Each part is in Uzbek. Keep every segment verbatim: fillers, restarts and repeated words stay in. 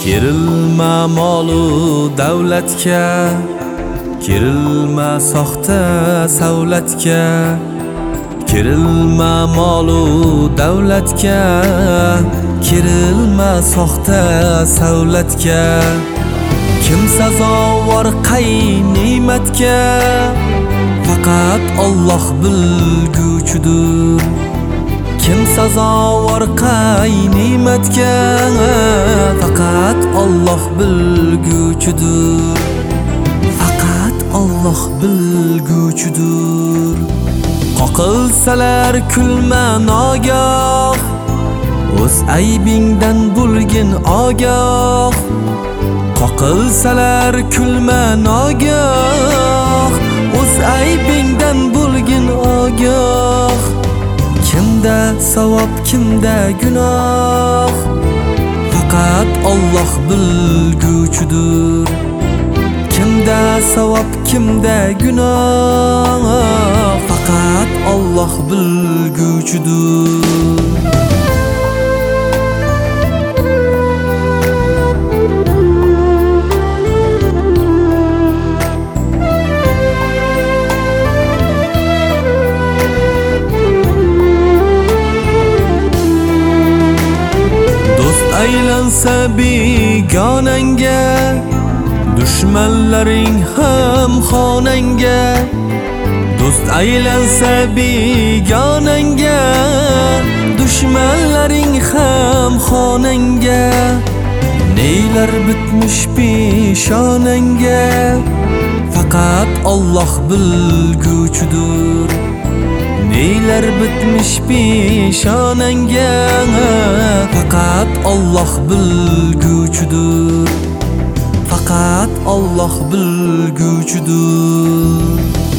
Kerilma molu davlatga, kerilma soxta savlatga, kerilma molu davlatga, kerilma soxta savlatga. Kim sazovor qay ne'matga, faqat Alloh bilguchidir. Kim sazovor qay ne'matga, faqat Alloh bilguchidir. Faqat Alloh bilguchidir. Qoqilsalar kulma nogoh, o'z aybingdan bo'lgin ogoh. Qoqilsalar kulma nogoh, o'z aybingdan bo'lgin ogoh. Kimda savob, kimda gunoh, faqat Alloh bilguchidir. Kimda savob, kimda gunoh, faqat Alloh bilguchidir. Aylansa begonangga, dushmanlaring ham xonangga. Do'st aylansa begonangga, dushmanlaring ham xonangga. Neylar bitmish peshonangga, faqat Alloh bilguchidir. Neylar bitmish peshonangga, faqat Alloh bilguchidir. Faqat Alloh bilguchidir.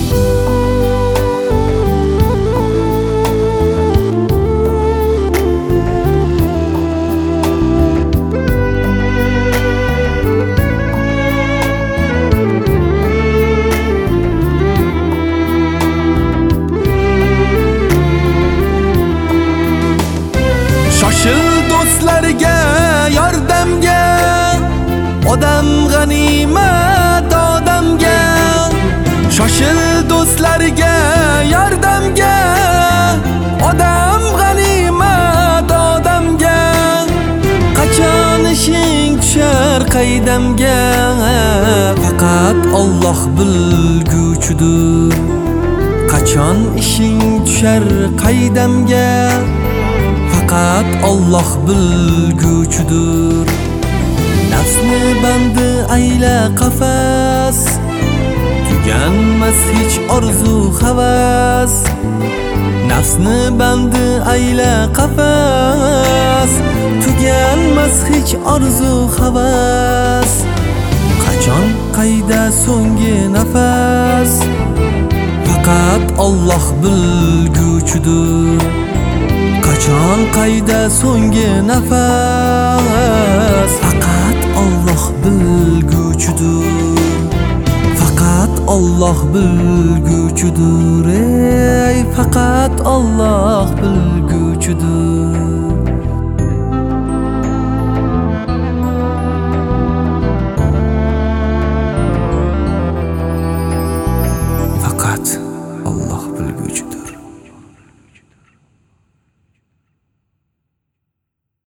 Shoshil do'stlarga yordamga, odam g'animat odamga. Shoshil do'stlarga yordamga, odam g'animat odamga. Qachon ishing tushar qaydamga, faqat Alloh bilguchidir. Qachon ishing tushar qaydamga, faqat Alloh bilguchidir. Nafsni bandi ayla qafas, tuganmas hech orzu havas. Nafsni bandi ayla qafas, tuganmas hech orzu havas. Qachon qayda so'nggi nafas, faqat Alloh bilguchidir. Qachon qayda so'nggi nafas, faqat Alloh bilguchidir. Faqat Alloh bilguchidir. Ey, faqat Alloh bilguchidir.